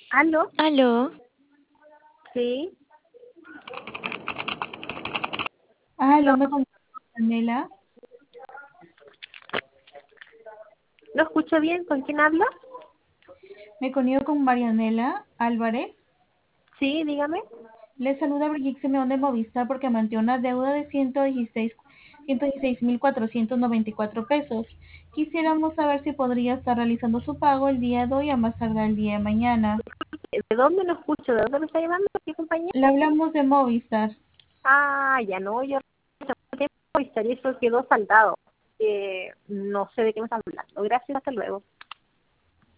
¿Aló? Aló, Sí. Aló, ¿Lo, me comunico con Daniela. lo escucho bien? ¿Con quién hablo? Me comunico con Marianela Álvarez. Sí, dígame. Le saluda Brigitte Simeón de Movistar porque mantiene una deuda de 116.494 pesos. Quisiéramos saber si podría estar realizando su pago el día de hoy a más tardar el día de mañana. ¿De dónde lo escucho? ¿De dónde me está llamando? ¿Qué compañía? Le hablamos de Movistar. Ah, ya no, yo y eso quedó saldado. No sé de qué me están hablando. Gracias, hasta luego.